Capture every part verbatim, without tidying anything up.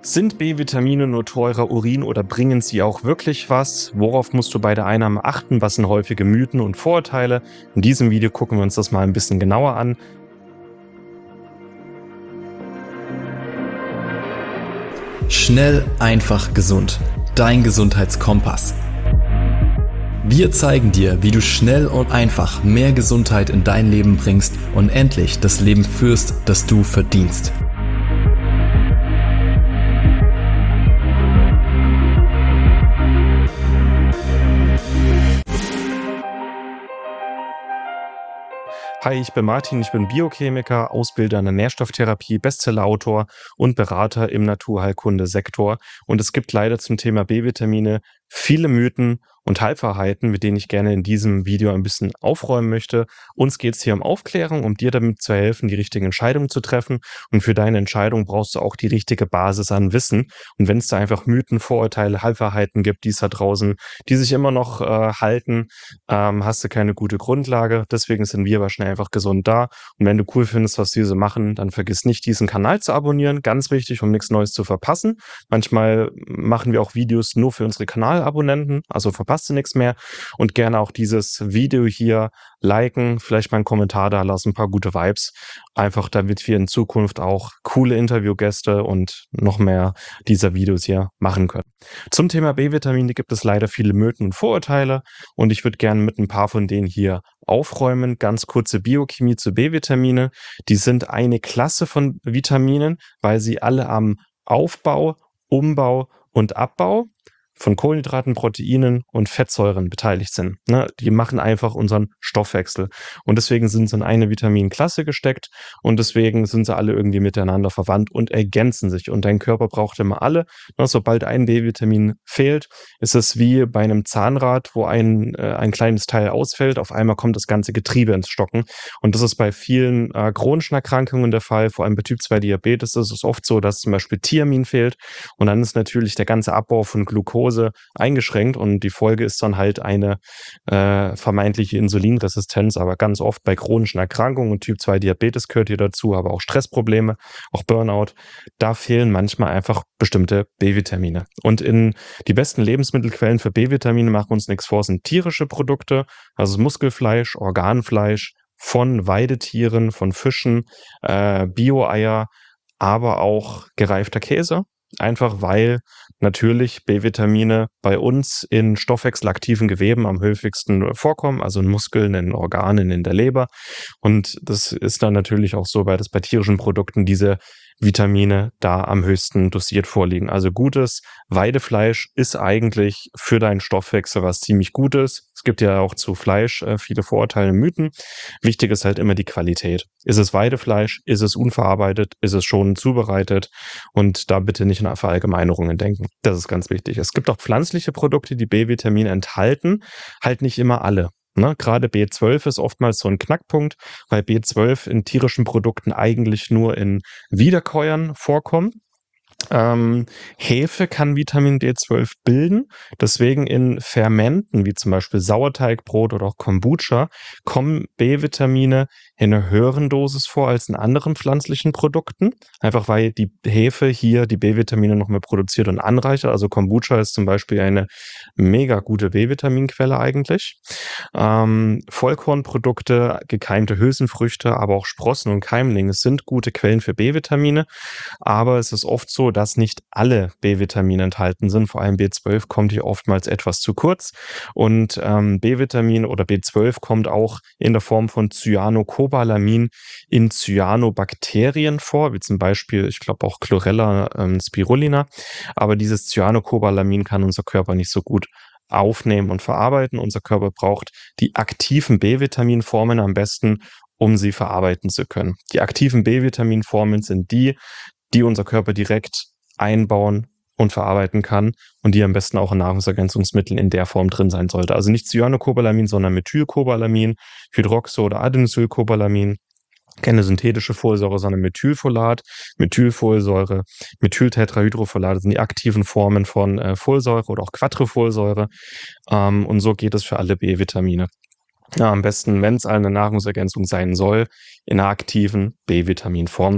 Sind B-Vitamine nur teurer Urin oder bringen sie auch wirklich was? Worauf musst du bei der Einnahme achten? Was sind häufige Mythen und Vorurteile? In diesem Video gucken wir uns das mal ein bisschen genauer an. Schnell, einfach, gesund. Dein Gesundheitskompass. Wir zeigen dir, wie du schnell und einfach mehr Gesundheit in dein Leben bringst und endlich das Leben führst, das du verdienst. Hi, ich bin Martin, ich bin Biochemiker, Ausbilder in der Nährstofftherapie, Bestsellerautor und Berater im Naturheilkunde-Sektor. Und es gibt leider zum Thema B-Vitamine viele Mythen und Halbwahrheiten, mit denen ich gerne in diesem Video ein bisschen aufräumen möchte. Uns geht es hier um Aufklärung, um dir damit zu helfen, die richtigen Entscheidungen zu treffen. Und für deine Entscheidung brauchst du auch die richtige Basis an Wissen. Und wenn es da einfach Mythen, Vorurteile, Halbwahrheiten gibt, die es da draußen, die sich immer noch äh, halten, ähm, hast du keine gute Grundlage. Deswegen sind wir aber schnell einfach gesund da. Und wenn du cool findest, was diese machen, dann vergiss nicht, diesen Kanal zu abonnieren. Ganz wichtig, um nichts Neues zu verpassen. Manchmal machen wir auch Videos nur für unsere Kanalabonnenten, also verpasst du nichts mehr. Und gerne auch dieses Video hier liken, vielleicht mal einen Kommentar da lassen, ein paar gute Vibes. Einfach damit wir in Zukunft auch coole Interviewgäste und noch mehr dieser Videos hier machen können. Zum Thema B-Vitamine gibt es leider viele Mythen und Vorurteile und ich würde gerne mit ein paar von denen hier aufräumen. Ganz kurze Biochemie zu B-Vitamine. Die sind eine Klasse von Vitaminen, weil sie alle am Aufbau, Umbau und Abbau von Kohlenhydraten, Proteinen und Fettsäuren beteiligt sind. Ne? Die machen einfach unseren Stoffwechsel. Und deswegen sind sie in eine Vitaminklasse gesteckt und deswegen sind sie alle irgendwie miteinander verwandt und ergänzen sich. Und dein Körper braucht immer alle. Ne? Sobald ein B-Vitamin fehlt, ist es wie bei einem Zahnrad, wo ein, äh, ein kleines Teil ausfällt. Auf einmal kommt das ganze Getriebe ins Stocken. Und das ist bei vielen äh, chronischen Erkrankungen der Fall. Vor allem bei Typ zwei Diabetes ist es oft so, dass zum Beispiel Thiamin fehlt. Und dann ist natürlich der ganze Abbau von Glucose eingeschränkt und die Folge ist dann halt eine äh, vermeintliche Insulinresistenz, aber ganz oft bei chronischen Erkrankungen und Typ zwei Diabetes gehört hier dazu, aber auch Stressprobleme, auch Burnout, da fehlen manchmal einfach bestimmte B-Vitamine. Und in die besten Lebensmittelquellen für B-Vitamine, machen wir uns nichts vor, sind tierische Produkte, also Muskelfleisch, Organfleisch von Weidetieren, von Fischen, äh, Bio-Eier, aber auch gereifter Käse. Einfach weil natürlich B-Vitamine bei uns in stoffwechselaktiven Geweben am häufigsten vorkommen, also in Muskeln, in Organen, in der Leber. Und das ist dann natürlich auch so, weil das bei tierischen Produkten diese Vitamine da am höchsten dosiert vorliegen. Also gutes Weidefleisch ist eigentlich für deinen Stoffwechsel was ziemlich Gutes. Es gibt ja auch zu Fleisch äh, viele Vorurteile und Mythen. Wichtig ist halt immer die Qualität. Ist es Weidefleisch? Ist es unverarbeitet? Ist es schon zubereitet? Und da bitte nicht in Verallgemeinerungen denken. Das ist ganz wichtig. Es gibt auch pflanzliche Produkte, die B-Vitamine enthalten, halt nicht immer alle. Ne, gerade B zwölf ist oftmals so ein Knackpunkt, weil B zwölf in tierischen Produkten eigentlich nur in Wiederkäuern vorkommt. Ähm, Hefe kann Vitamin B zwölf bilden, deswegen in Fermenten, wie zum Beispiel Sauerteigbrot oder auch Kombucha, kommen B-Vitamine in einer höheren Dosis vor als in anderen pflanzlichen Produkten, einfach weil die Hefe hier die B-Vitamine noch mehr produziert und anreichert. Also Kombucha ist zum Beispiel eine mega gute B-Vitaminquelle eigentlich. Ähm, Vollkornprodukte, gekeimte Hülsenfrüchte, aber auch Sprossen und Keimlinge sind gute Quellen für B-Vitamine, aber es ist oft so, dass nicht alle B-Vitamine enthalten sind. Vor allem B zwölf kommt hier oftmals etwas zu kurz. Und ähm, B-Vitamin oder B zwölf kommt auch in der Form von Cyanocobalamin in Cyanobakterien vor, wie zum Beispiel, ich glaube auch Chlorella ähm, spirulina. Aber dieses Cyanocobalamin kann unser Körper nicht so gut aufnehmen und verarbeiten. Unser Körper braucht die aktiven B-Vitaminformen am besten, um sie verarbeiten zu können. Die aktiven B-Vitaminformen sind die, die unser Körper direkt einbauen und verarbeiten kann und die am besten auch in Nahrungsergänzungsmitteln in der Form drin sein sollte. Also nicht Cyanocobalamin, sondern Methylcobalamin, Hydroxo- oder Adenosylcobalamin. Keine synthetische Folsäure, sondern Methylfolat, Methylfolsäure, Methyltetrahydrofolat sind die aktiven Formen von äh, Folsäure oder auch Quatrefolsäure. Ähm, und so geht es für alle B-Vitamine. Ja, am besten, wenn es eine Nahrungsergänzung sein soll, in einer aktiven B-Vitaminform.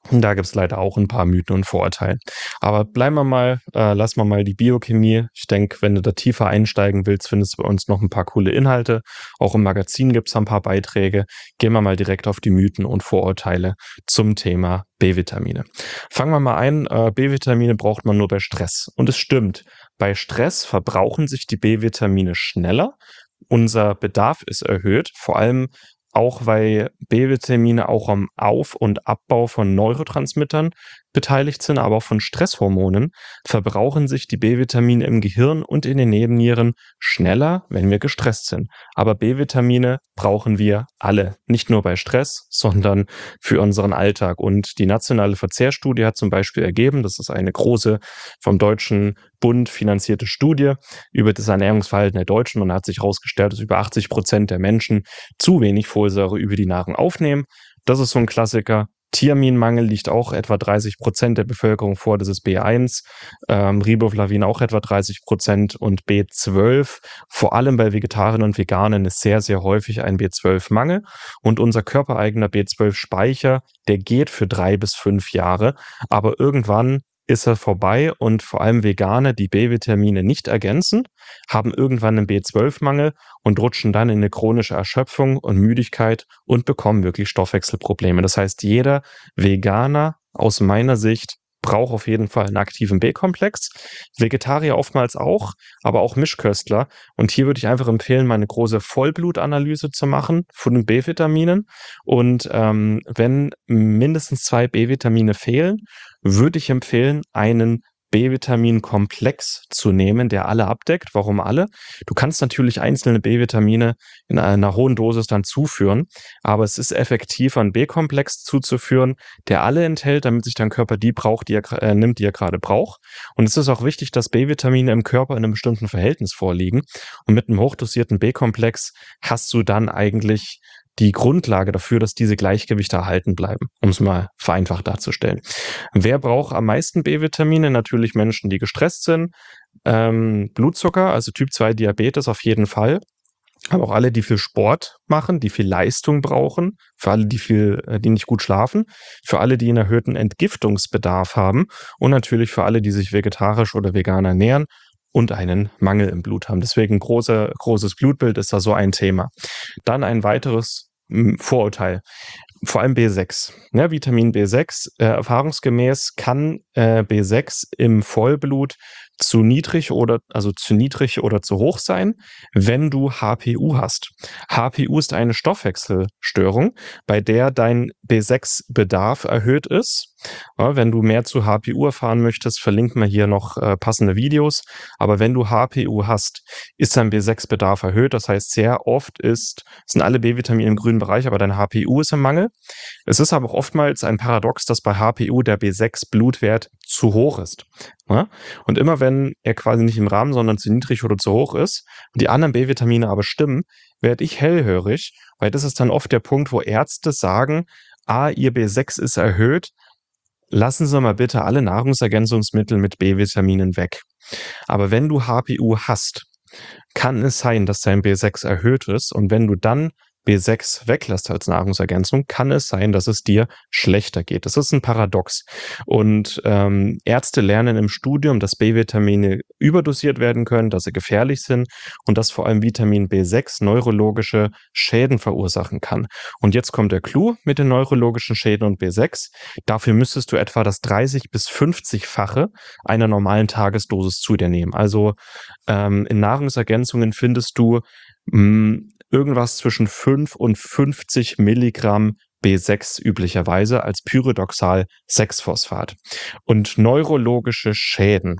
Und da gibt's leider auch ein paar Mythen und Vorurteile. Aber bleiben wir mal äh, lassen wir mal die Biochemie. Ich denke, wenn du da tiefer einsteigen willst, findest du bei uns noch ein paar coole Inhalte. Auch im Magazin gibt's da ein paar Beiträge. Gehen wir mal direkt auf die Mythen und Vorurteile zum Thema B-Vitamine. Fangen wir mal ein. Äh, B-Vitamine braucht man nur bei Stress. Und es stimmt. Bei Stress verbrauchen sich die B-Vitamine schneller. Unser Bedarf ist erhöht, vor allem auch, weil B-Vitamine auch am Auf- und Abbau von Neurotransmittern beteiligt sind, aber auch von Stresshormonen, verbrauchen sich die B-Vitamine im Gehirn und in den Nebennieren schneller, wenn wir gestresst sind. Aber B-Vitamine brauchen wir alle, nicht nur bei Stress, sondern für unseren Alltag. Und die nationale Verzehrstudie hat zum Beispiel ergeben, das ist eine große vom Deutschen Bund finanzierte Studie über das Ernährungsverhalten der Deutschen, und da hat sich herausgestellt, dass über achtzig Prozent der Menschen zu wenig Folsäure über die Nahrung aufnehmen. Das ist so ein Klassiker. Thiaminmangel liegt auch etwa dreißig Prozent der Bevölkerung vor, das ist B eins, ähm, Riboflavin auch etwa dreißig Prozent und B zwölf, vor allem bei Vegetariern und Veganern, ist sehr, sehr häufig ein B zwölf Mangel, und unser körpereigener B zwölf Speicher, der geht für drei bis fünf Jahre, aber irgendwann ist er vorbei, und vor allem Veganer, die B-Vitamine nicht ergänzen, haben irgendwann einen B zwölf Mangel und rutschen dann in eine chronische Erschöpfung und Müdigkeit und bekommen wirklich Stoffwechselprobleme. Das heißt, jeder Veganer aus meiner Sicht braucht auf jeden Fall einen aktiven B-Komplex. Vegetarier oftmals auch, aber auch Mischköstler. Und hier würde ich einfach empfehlen, mal eine große Vollblutanalyse zu machen von den B-Vitaminen. Und ähm, wenn mindestens zwei B-Vitamine fehlen, würde ich empfehlen, einen B-Vitamin-Komplex zu nehmen, der alle abdeckt. Warum alle? Du kannst natürlich einzelne B-Vitamine in einer hohen Dosis dann zuführen, aber es ist effektiver, einen B-Komplex zuzuführen, der alle enthält, damit sich dein Körper die braucht, die er gra- äh, nimmt, die er gerade braucht. Und es ist auch wichtig, dass B-Vitamine im Körper in einem bestimmten Verhältnis vorliegen. Und mit einem hochdosierten B-Komplex hast du dann eigentlich die Grundlage dafür, dass diese Gleichgewichte erhalten bleiben, um es mal vereinfacht darzustellen. Wer braucht am meisten B-Vitamine? Natürlich Menschen, die gestresst sind. Ähm, Blutzucker, also Typ zwei Diabetes auf jeden Fall. Aber auch alle, die viel Sport machen, die viel Leistung brauchen, für alle, die viel, äh, die nicht gut schlafen, für alle, die einen erhöhten Entgiftungsbedarf haben, und natürlich für alle, die sich vegetarisch oder vegan ernähren und einen Mangel im Blut haben. Deswegen große, großes Blutbild ist da so ein Thema. Dann ein weiteres mh, Vorurteil. Vor allem B sechs. Ja, Vitamin B sechs, äh, erfahrungsgemäß kann äh, B sechs im Vollblut zu niedrig oder also zu niedrig oder zu hoch sein, wenn du H P U hast. H P U ist eine Stoffwechselstörung, bei der dein B sechs Bedarf erhöht ist. Ja, wenn du mehr zu H P U erfahren möchtest, verlinken wir hier noch äh, passende Videos. Aber wenn du H P U hast, ist dein B sechs Bedarf erhöht. Das heißt, sehr oft ist, sind alle B-Vitamine im grünen Bereich, aber dein H P U ist im Mangel. Es ist aber auch oftmals ein Paradox, dass bei H P U der B sechs Blutwert zu hoch ist. Ja? Und immer wenn er quasi nicht im Rahmen, sondern zu niedrig oder zu hoch ist und die anderen B-Vitamine aber stimmen, werde ich hellhörig, weil das ist dann oft der Punkt, wo Ärzte sagen, ah, ihr B sechs ist erhöht, lassen Sie mal bitte alle Nahrungsergänzungsmittel mit B-Vitaminen weg. Aber wenn du H P U hast, kann es sein, dass dein B sechs erhöht ist, und wenn du dann B sechs weglässt als Nahrungsergänzung, kann es sein, dass es dir schlechter geht. Das ist ein Paradox. Und ähm, Ärzte lernen im Studium, dass B-Vitamine überdosiert werden können, dass sie gefährlich sind und dass vor allem Vitamin B sechs neurologische Schäden verursachen kann. Und jetzt kommt der Clou mit den neurologischen Schäden und B sechs. Dafür müsstest du etwa das dreißig bis fünfzig-fache einer normalen Tagesdosis zu dir nehmen. Also ähm, in Nahrungsergänzungen findest du mh, irgendwas zwischen fünf und fünfzig Milligramm B sechs üblicherweise als Pyridoxal sechs Phosphat. Und neurologische Schäden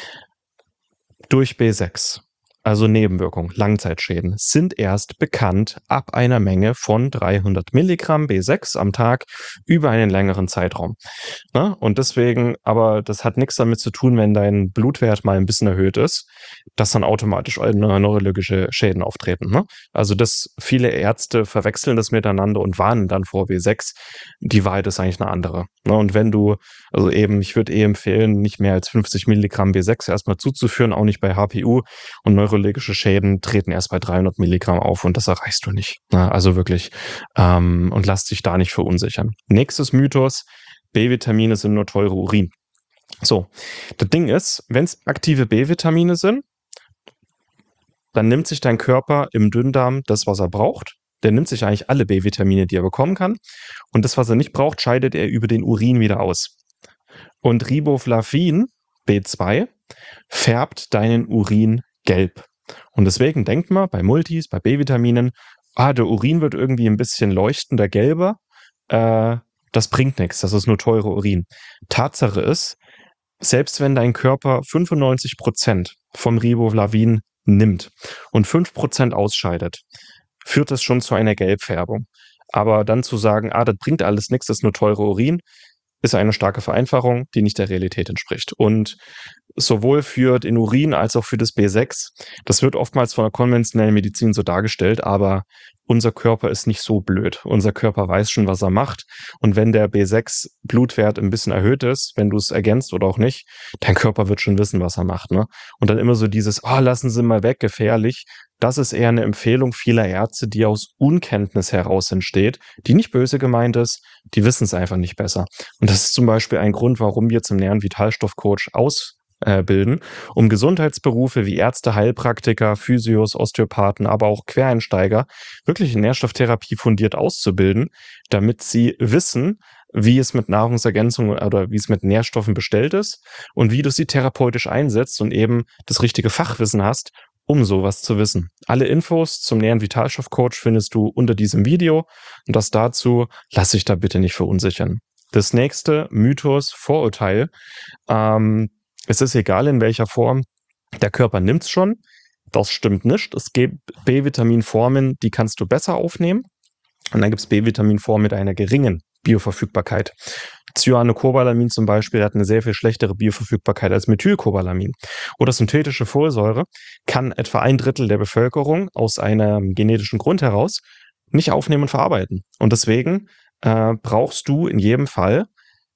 durch B sechs, also Nebenwirkungen, Langzeitschäden, sind erst bekannt ab einer Menge von dreihundert Milligramm B sechs am Tag über einen längeren Zeitraum. Ne? Und deswegen, aber das hat nichts damit zu tun, wenn dein Blutwert mal ein bisschen erhöht ist, dass dann automatisch neurologische Schäden auftreten. Ne? Also das, viele Ärzte verwechseln das miteinander und warnen dann vor B sechs. Die Wahrheit ist eigentlich eine andere. Ne? Und wenn du, also eben, ich würde eh empfehlen, nicht mehr als fünfzig Milligramm B sechs erstmal zuzuführen, auch nicht bei H P U, und neurologische Schäden treten erst bei dreihundert Milligramm auf, und das erreichst du nicht. Ne? Also wirklich, ähm, und lass dich da nicht verunsichern. Nächstes Mythos: B-Vitamine sind nur teure Urin. So, das Ding ist, wenn es aktive B-Vitamine sind, dann nimmt sich dein Körper im Dünndarm das, was er braucht. Der nimmt sich eigentlich alle B-Vitamine, die er bekommen kann. Und das, was er nicht braucht, scheidet er über den Urin wieder aus. Und Riboflavin, B zwei, färbt deinen Urin gelb. Und deswegen denkt man bei Multis, bei B-Vitaminen, ah, der Urin wird irgendwie ein bisschen leuchtender, gelber. Äh, das bringt nichts, das ist nur teure Urin. Tatsache ist, selbst wenn dein Körper fünfundneunzig Prozent vom Riboflavin nimmt und fünf Prozent ausscheidet, führt das schon zu einer Gelbfärbung. Aber dann zu sagen, ah, das bringt alles nichts, das ist nur teure Urin, ist eine starke Vereinfachung, die nicht der Realität entspricht. Und sowohl für den Urin als auch für das B sechs, das wird oftmals von der konventionellen Medizin so dargestellt, aber unser Körper ist nicht so blöd. Unser Körper weiß schon, was er macht. Und wenn der B sechs Blutwert ein bisschen erhöht ist, wenn du es ergänzt oder auch nicht, dein Körper wird schon wissen, was er macht. Ne? Und dann immer so dieses, oh, lassen Sie mal weg, gefährlich. Das ist eher eine Empfehlung vieler Ärzte, die aus Unkenntnis heraus entsteht, die nicht böse gemeint ist, die wissen es einfach nicht besser. Und das ist zum Beispiel ein Grund, warum wir zum Nähren Vitalstoffcoach ausbilden, um Gesundheitsberufe wie Ärzte, Heilpraktiker, Physios, Osteopathen, aber auch Quereinsteiger wirklich in Nährstofftherapie fundiert auszubilden, damit sie wissen, wie es mit Nahrungsergänzungen oder wie es mit Nährstoffen bestellt ist und wie du sie therapeutisch einsetzt und eben das richtige Fachwissen hast, um sowas zu wissen. Alle Infos zum Nähren Vitalstoffcoach findest du unter diesem Video und das dazu, lass dich da bitte nicht verunsichern. Das nächste Mythos, Vorurteil, ähm, es ist egal in welcher Form, der Körper nimmt's schon. Das stimmt nicht. Es gibt B-Vitaminformen, die kannst du besser aufnehmen. Und dann gibt es B-Vitaminformen mit einer geringen Bioverfügbarkeit. Cyanocobalamin zum Beispiel hat eine sehr viel schlechtere Bioverfügbarkeit als Methylcobalamin. Oder synthetische Folsäure kann etwa ein Drittel der Bevölkerung aus einem genetischen Grund heraus nicht aufnehmen und verarbeiten. Und deswegen äh, brauchst du in jedem Fall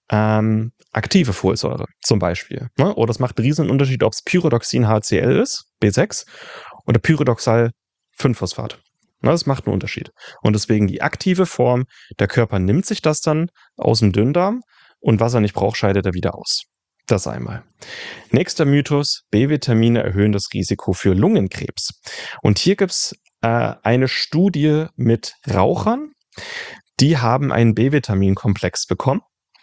ähm, aktive Folsäure zum Beispiel. Ne? Oder es macht einen riesen Unterschied, ob es Pyridoxin H C L ist, B sechs, oder Pyridoxal fünf Phosphat. Ne, das macht einen Unterschied. Und deswegen die aktive Form, der Körper nimmt sich das dann aus dem Dünndarm und was er nicht braucht, scheidet er wieder aus. Das einmal. Nächster Mythos, B-Vitamine erhöhen das Risiko für Lungenkrebs. Und hier gibt es äh, eine Studie mit Rauchern, die haben einen B-Vitaminkomplex bekommen.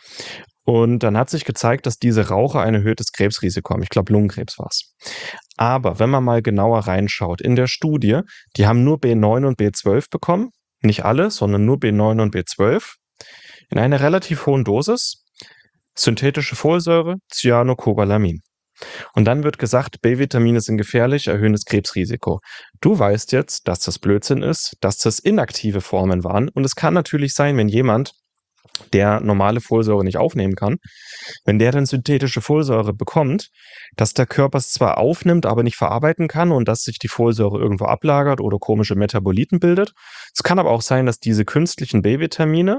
Und dann hat sich gezeigt, dass diese Raucher ein erhöhtes Krebsrisiko haben. Ich glaube, Lungenkrebs war es. Aber wenn man mal genauer reinschaut, in der Studie, die haben nur B neun und B zwölf bekommen. Nicht alle, sondern nur B neun und B zwölf. In einer relativ hohen Dosis. Synthetische Folsäure, Cyanocobalamin. Und dann wird gesagt, B-Vitamine sind gefährlich, erhöhen das Krebsrisiko. Du weißt jetzt, dass das Blödsinn ist, dass das inaktive Formen waren. Und es kann natürlich sein, wenn jemand, der normale Folsäure nicht aufnehmen kann, wenn der dann synthetische Folsäure bekommt, dass der Körper es zwar aufnimmt, aber nicht verarbeiten kann und dass sich die Folsäure irgendwo ablagert oder komische Metaboliten bildet. Es kann aber auch sein, dass diese künstlichen B-Vitamine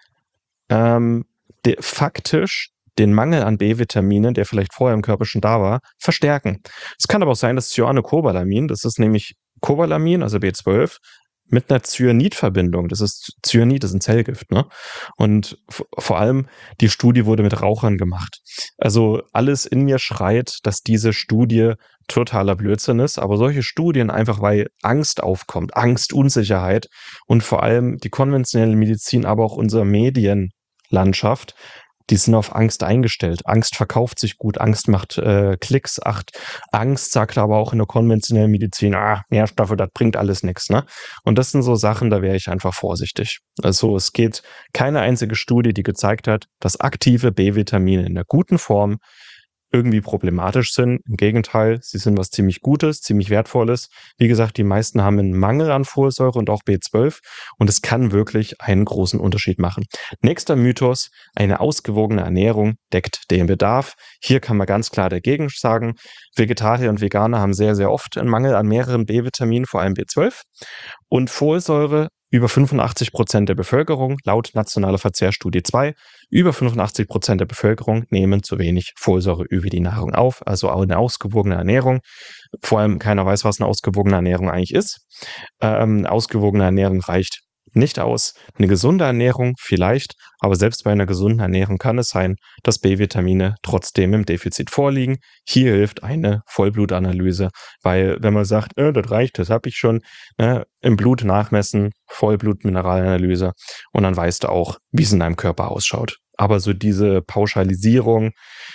ähm, de- faktisch den Mangel an B-Vitaminen, der vielleicht vorher im Körper schon da war, verstärken. Es kann aber auch sein, dass Cyanocobalamin, das ist nämlich Cobalamin, also B zwölf, mit einer Cyanidverbindung. Das ist Cyanid, das ist ein Zellgift, ne? Und v- vor allem die Studie wurde mit Rauchern gemacht. Also alles in mir schreit, dass diese Studie totaler Blödsinn ist, aber solche Studien einfach, weil Angst aufkommt, Angst, Unsicherheit und vor allem die konventionelle Medizin, aber auch unsere Medienlandschaft, die sind auf Angst eingestellt. Angst verkauft sich gut, Angst macht äh, Klicks, acht. Angst sagt aber auch in der konventionellen Medizin, ah, Nährstoffe, das bringt alles nichts, ne? Und das sind so Sachen, da wäre ich einfach vorsichtig. Also es geht keine einzige Studie, die gezeigt hat, dass aktive B-Vitamine in der guten Form irgendwie problematisch sind. Im Gegenteil, sie sind was ziemlich Gutes, ziemlich Wertvolles. Wie gesagt, die meisten haben einen Mangel an Folsäure und auch B zwölf und es kann wirklich einen großen Unterschied machen. Nächster Mythos, eine ausgewogene Ernährung deckt den Bedarf. Hier kann man ganz klar dagegen sagen, Vegetarier und Veganer haben sehr, sehr oft einen Mangel an mehreren B-Vitaminen, vor allem B zwölf. Und Folsäure, über fünfundachtzig Prozent der Bevölkerung, laut Nationale Verzehrstudie zwei, über fünfundachtzig Prozent der Bevölkerung nehmen zu wenig Folsäure über die Nahrung auf, also auch eine ausgewogene Ernährung. Vor allem keiner weiß, was eine ausgewogene Ernährung eigentlich ist. Ähm, ausgewogene Ernährung reicht nicht aus. Eine gesunde Ernährung vielleicht, aber selbst bei einer gesunden Ernährung kann es sein, dass B-Vitamine trotzdem im Defizit vorliegen. Hier hilft eine Vollblutanalyse, weil wenn man sagt, äh, das reicht, das habe ich schon, ne, im Blut nachmessen, Vollblutmineralanalyse und dann weißt du auch, wie es in deinem Körper ausschaut. Aber so diese Pauschalisierung,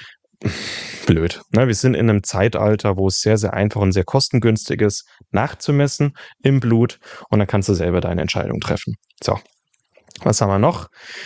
blöd. Ne? Wir sind in einem Zeitalter, wo es sehr, sehr einfach und sehr kostengünstig ist, nachzumessen im Blut und dann kannst du selber deine Entscheidung treffen. So, was haben wir noch?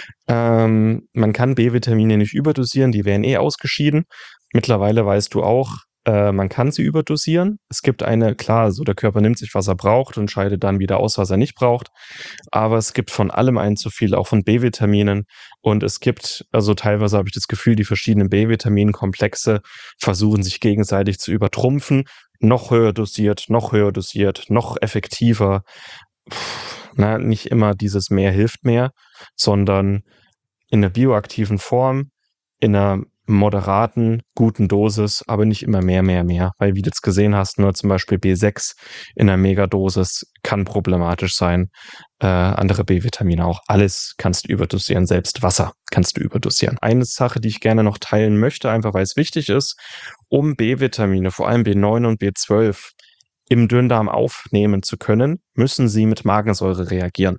Ähm, man kann B-Vitamine nicht überdosieren, die werden eh ausgeschieden. Mittlerweile weißt du auch, äh, man kann sie überdosieren. Es gibt eine, klar, so der Körper nimmt sich, was er braucht und scheidet dann wieder aus, was er nicht braucht. Aber es gibt von allem ein zu viel, auch von B-Vitaminen. Und es gibt, also teilweise habe ich das Gefühl, die verschiedenen B-Vitaminkomplexe versuchen sich gegenseitig zu übertrumpfen. Noch höher dosiert, noch höher dosiert, noch effektiver. Puh, na, nicht immer dieses mehr hilft mehr, sondern in einer bioaktiven Form, in einer moderaten, guten Dosis, aber nicht immer mehr, mehr, mehr. Weil wie du jetzt gesehen hast, nur zum Beispiel B sechs in einer Megadosis kann problematisch sein. Äh, andere B-Vitamine auch. Alles kannst du überdosieren, selbst Wasser kannst du überdosieren. Eine Sache, die ich gerne noch teilen möchte, einfach weil es wichtig ist, um B-Vitamine, vor allem B neun und B zwölf, im Dünndarm aufnehmen zu können, müssen sie mit Magensäure reagieren.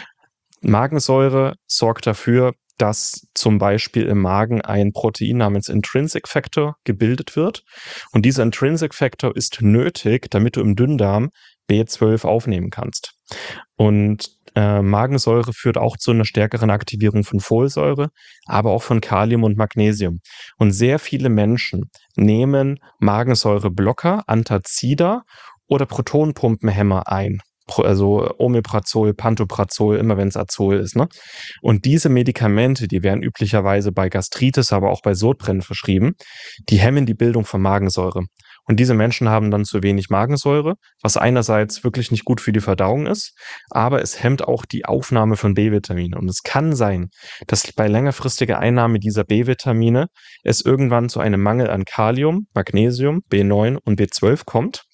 Magensäure sorgt dafür, dass zum Beispiel im Magen ein Protein namens Intrinsic Factor gebildet wird. Und dieser Intrinsic Factor ist nötig, damit du im Dünndarm B zwölf aufnehmen kannst. Und äh, Magensäure führt auch zu einer stärkeren Aktivierung von Folsäure, aber auch von Kalium und Magnesium. Und sehr viele Menschen nehmen Magensäureblocker, Antazida oder Protonpumpenhemmer ein. Also Omeprazol, Pantoprazol, immer wenn es Azol ist. Ne? Und diese Medikamente, die werden üblicherweise bei Gastritis, aber auch bei Sodbrennen verschrieben, die hemmen die Bildung von Magensäure. Und diese Menschen haben dann zu wenig Magensäure, was einerseits wirklich nicht gut für die Verdauung ist, aber es hemmt auch die Aufnahme von B-Vitaminen. Und es kann sein, dass bei längerfristiger Einnahme dieser B-Vitamine es irgendwann zu einem Mangel an Kalium, Magnesium, B neun und B zwölf kommt.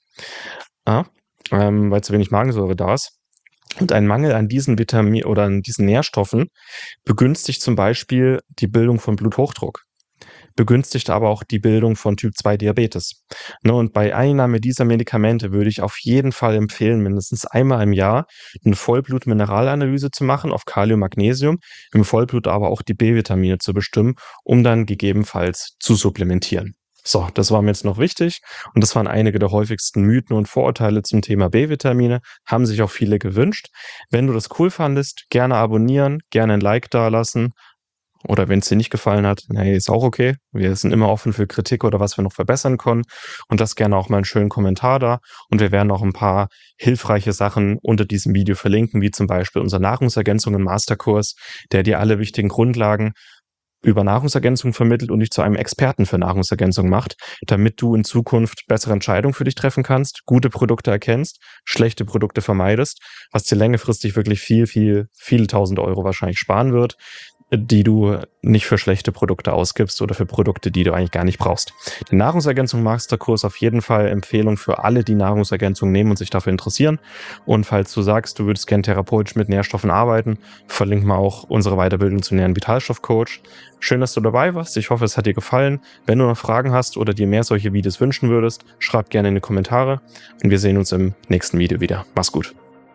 Ja. Ähm, weil zu wenig Magensäure da ist. Und ein Mangel an diesen Vitaminen oder an diesen Nährstoffen begünstigt zum Beispiel die Bildung von Bluthochdruck, begünstigt aber auch die Bildung von Typ zwei Diabetes. Ne, und bei Einnahme dieser Medikamente würde ich auf jeden Fall empfehlen, mindestens einmal im Jahr eine Vollblutmineralanalyse zu machen auf Kalium, Magnesium, im Vollblut aber auch die B-Vitamine zu bestimmen, um dann gegebenenfalls zu supplementieren. So, das war mir jetzt noch wichtig und das waren einige der häufigsten Mythen und Vorurteile zum Thema B-Vitamine, haben sich auch viele gewünscht. Wenn du das cool fandest, gerne abonnieren, gerne ein Like dalassen oder wenn es dir nicht gefallen hat, nee, ist auch okay. Wir sind immer offen für Kritik oder was wir noch verbessern können und das gerne auch mal einen schönen Kommentar da und wir werden auch ein paar hilfreiche Sachen unter diesem Video verlinken, wie zum Beispiel unser Nahrungsergänzungen Masterkurs, der dir alle wichtigen Grundlagen über Nahrungsergänzung vermittelt und dich zu einem Experten für Nahrungsergänzung macht, damit du in Zukunft bessere Entscheidungen für dich treffen kannst, gute Produkte erkennst, schlechte Produkte vermeidest, was dir längerfristig wirklich viel, viel, viele tausend Euro wahrscheinlich sparen wird, die du nicht für schlechte Produkte ausgibst oder für Produkte, die du eigentlich gar nicht brauchst. Den Nahrungsergänzung Masterkurs auf jeden Fall Empfehlung für alle, die Nahrungsergänzung nehmen und sich dafür interessieren. Und falls du sagst, du würdest gerne therapeutisch mit Nährstoffen arbeiten, verlinken wir auch unsere Weiterbildung zum Nähren Vitalstoffcoach. Schön, dass du dabei warst. Ich hoffe, es hat dir gefallen. Wenn du noch Fragen hast oder dir mehr solche Videos wünschen würdest, schreib gerne in die Kommentare und wir sehen uns im nächsten Video wieder. Mach's gut.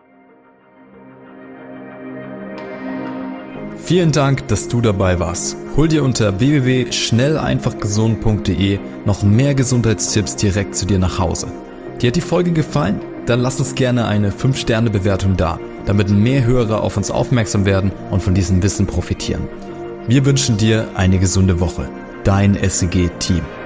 Vielen Dank, dass du dabei warst. Hol dir unter w w w punkt schnell einfach gesund punkt d e noch mehr Gesundheitstipps direkt zu dir nach Hause. Dir hat die Folge gefallen? Dann lass uns gerne eine fünf Sterne Bewertung da, damit mehr Hörer auf uns aufmerksam werden und von diesem Wissen profitieren. Wir wünschen dir eine gesunde Woche. Dein S E G-Team.